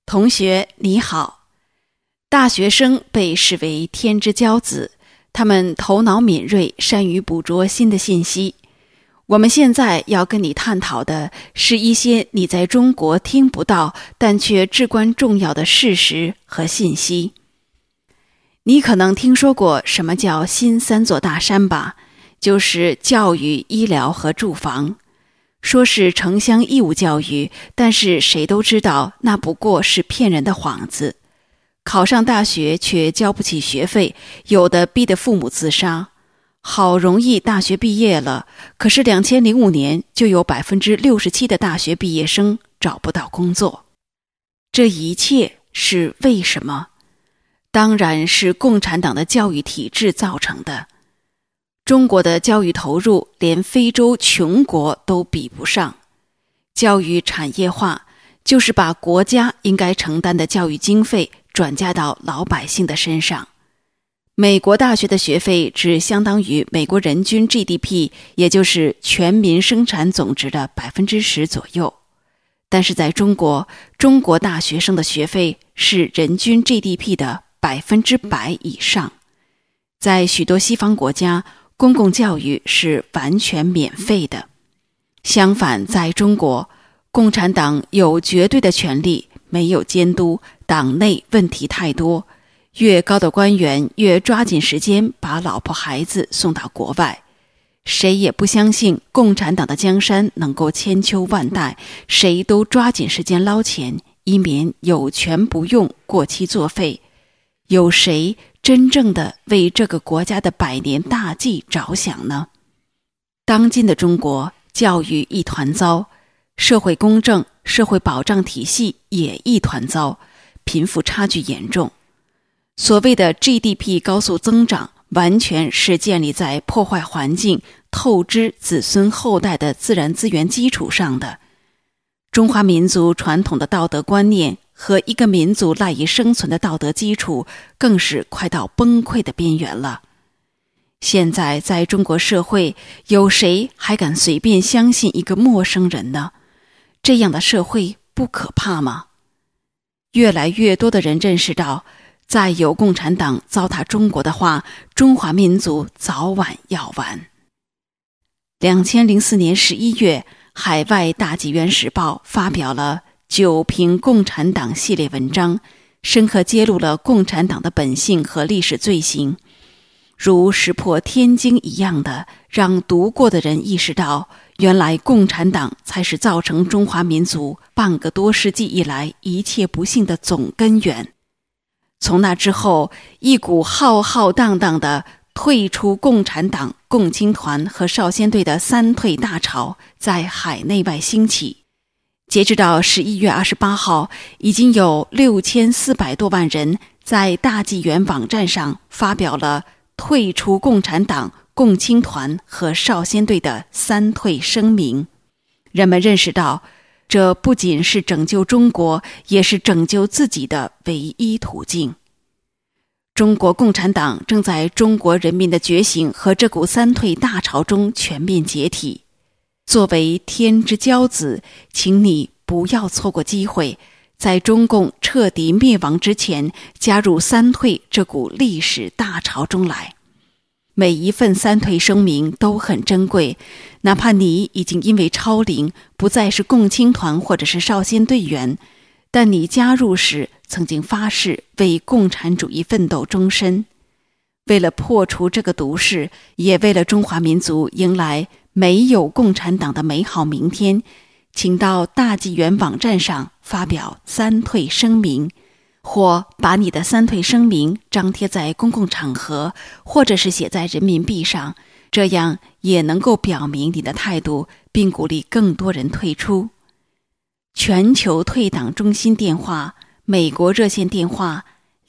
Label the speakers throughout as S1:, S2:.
S1: 同学你好，大学生被视为天之骄子，他们头脑敏锐，善于捕捉新的信息。我们现在要跟你探讨的是一些你在中国听不到但却至关重要的事实和信息。你可能听说过什么叫新三座大山吧，就是教育、医疗和住房。说是城乡义务教育，但是谁都知道那不过是骗人的幌子。考上大学却交不起学费，有的逼得父母自杀。好容易大学毕业了，可是2005年就有 67% 的大学毕业生找不到工作。这一切是为什么？当然是共产党的教育体制造成的。中国的教育投入连非洲穷国都比不上。教育产业化就是把国家应该承担的教育经费转嫁到老百姓的身上。美国大学的学费只相当于美国人均 GDP， 也就是全民生产总值的 10% 左右。但是在中国大学生的学费是人均 GDP 的 100% 以上。在许多西方国家，公共教育是完全免费的。相反，在中国，共产党有绝对的权利，没有监督，党内问题太多，越高的官员越抓紧时间把老婆孩子送到国外。谁也不相信共产党的江山能够千秋万代，谁都抓紧时间捞钱，以免有权不用，过期作废。有谁真正的为这个国家的100年大计着想呢？当今的中国教育一团糟，社会公正、社会保障体系也一团糟，贫富差距严重。所谓的 GDP 高速增长，完全是建立在破坏环境、透支子孙后代的自然资源基础上的。中华民族传统的道德观念和一个民族赖以生存的道德基础更是快到崩溃的边缘了。现在在中国社会，有谁还敢随便相信一个陌生人呢？这样的社会不可怕吗？越来越多的人认识到，再有共产党糟蹋中国的话，中华民族早晚要完。2004年11月，海外大纪元时报发表了9评共产党系列文章，深刻揭露了共产党的本性和历史罪行，如石破天惊一样的让读过的人意识到，原来共产党才是造成中华民族半个多世纪以来一切不幸的总根源。从那之后，一股浩浩荡荡的退出共产党、共青团和少先队的三退大潮在海内外兴起。截止到11月28号，已经有6400多万人在大纪元网站上发表了退出共产党、共青团和少先队的三退声明。人们认识到，这不仅是拯救中国，也是拯救自己的唯一途径。中国共产党正在中国人民的觉醒和这股三退大潮中全面解体。作为天之骄子，请你不要错过机会，在中共彻底灭亡之前，加入三退这股历史大潮中来。每一份三退声明都很珍贵，哪怕你已经因为超龄不再是共青团或者是少先队员，但你加入时曾经发誓为共产主义奋斗终身。为了破除这个毒誓，也为了中华民族迎来没有共产党的美好明天，请到大纪元网站上发表三退声明，或把你的三退声明张贴在公共场合，或者是写在人民币上，这样也能够表明你的态度，并鼓励更多人退出。全球退党中心电话，美国热线电话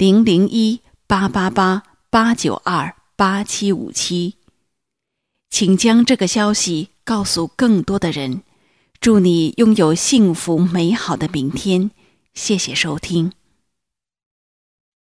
S1: 001-888-892-8757。请将这个消息告诉更多的人，祝你拥有幸福美好的明天。谢谢收听。